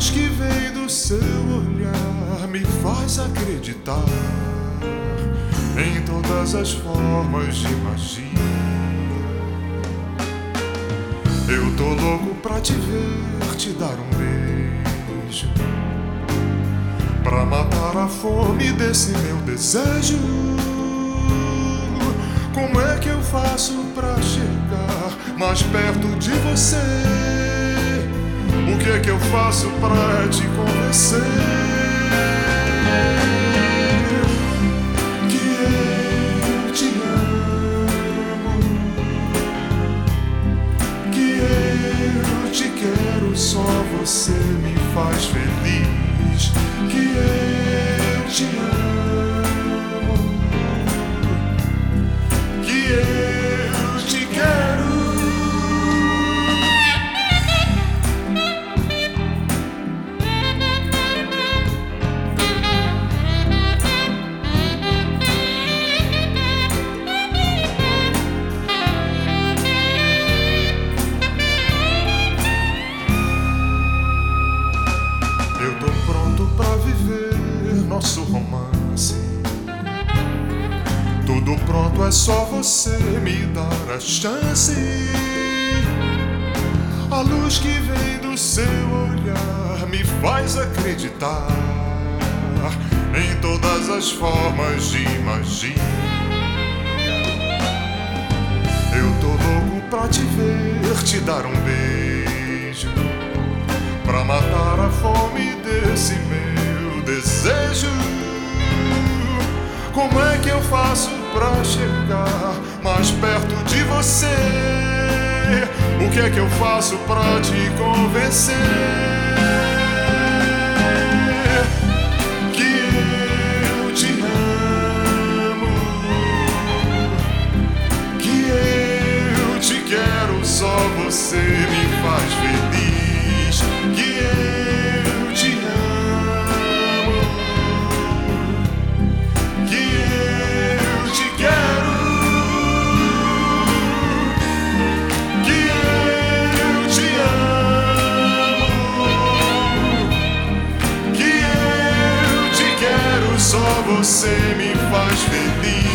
luz que vem do seu olhar me faz acreditar em todas as formas de magia. Eu tô louco pra te ver, te dar um beijo, pra matar a fome desse meu desejo. Como é que eu faço pra chegar mais perto de você? O que é que eu faço pra te convencer que eu te amo, que eu te quero, só você me faz feliz, que eu te amo, que eu te quero. Eu tô pronto pra viver nosso romance. Tudo pronto, é só você me dar a chance. A luz que vem do seu olhar me faz acreditar em todas as formas de magia. Eu tô louco pra te ver, te dar um beijo, pra matar a fome desse meu desejo. Como é que eu faço pra chegar mais perto de você? O que é que eu faço pra te convencer que eu te amo, que eu te quero, só você me faz feliz, que eu te amo, que eu te quero, que eu te amo, que eu te quero, só você me faz feliz.